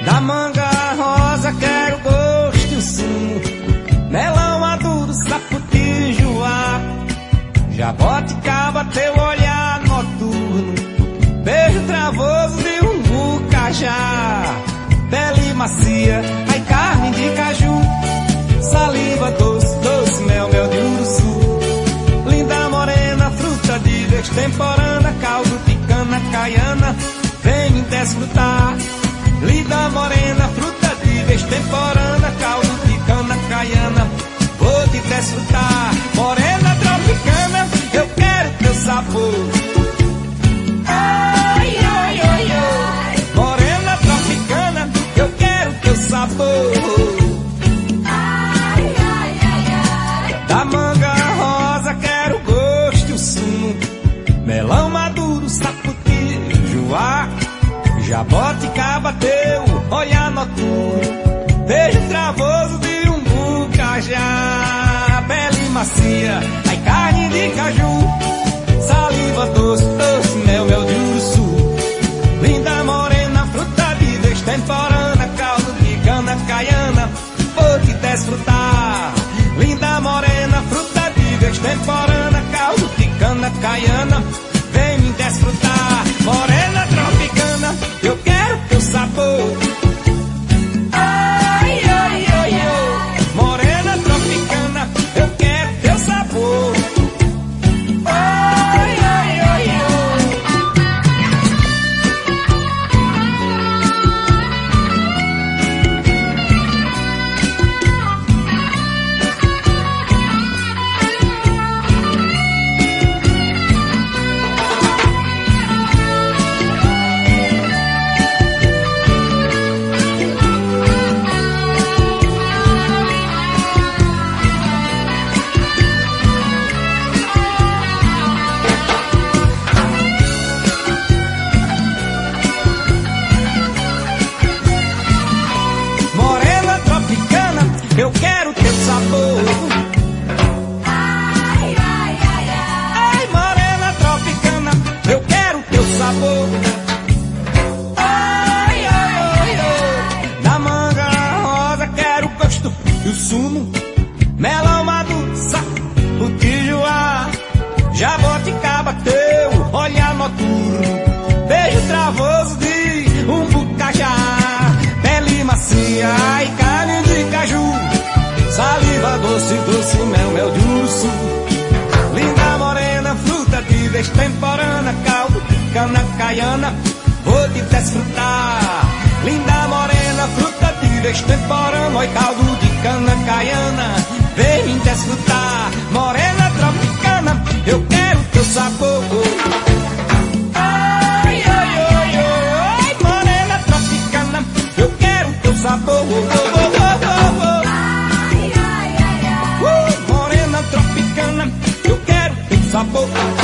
Da manga rosa quero gosto e o sumo, melão maduro, sapoti, joá, jaboticaba, teu olhar noturno, beijo travoso de umbu, cajá, pele macia, ai carne de caju, saliva doce, doce, mel, mel de uruçu, linda morena, fruta de vez temporana, caldo de cana caiana, vem desfrutar. Linda morena, fruta de vez temporana, caldo de cana caiana, vou te desfrutar. Morena tropicana, eu quero teu sabor. Ai, ai, ai, ai. Morena tropicana, eu quero teu sabor. Ai, ai, ai, ai. Da manga rosa quero gosto e o sumo, melão maduro, sapoti, joá, jaboticaba, teu olhar noturno, beijo travoso de umbu, cajá, pele macia, ai carne de caju, saliva doce, doce, mel, mel de uruçu, linda morena, fruta de vez temporana, caldo de cana caiana, vou te desfrutar. Linda morena, fruta de vez temporana, caldo de cana caiana, vem me desfrutar. Morena tropicana, eu quero teu sabor. Ai, ai, ai, ai. Morena tropicana, eu quero teu sabor. Ai, ai, ai, ai. Eu quero teu sabor. Ai, ai, ai, ai. Ai, morena tropicana, eu quero teu sabor. Ai, ai, ai, ai. Da manga rosa quero o gosto e o sumo, melão maduro, sapoti, joá, jaboticaba, teu olhar noturno, beijo travoso de umbu, cajá, pele macia, ai carne de caju, saliva doce, doce, mel, mel de urso, linda morena, fruta de vez temporana, caldo de cana caiana, vou te desfrutar. Linda morena, fruta de vez temporana, oi caldo de cana caiana, vem me desfrutar. Morena tropicana, eu quero teu sabor. Ai, ai, ai, ai, morena tropicana, eu quero teu sabor. Morena tropicana, eu quero teu sabor.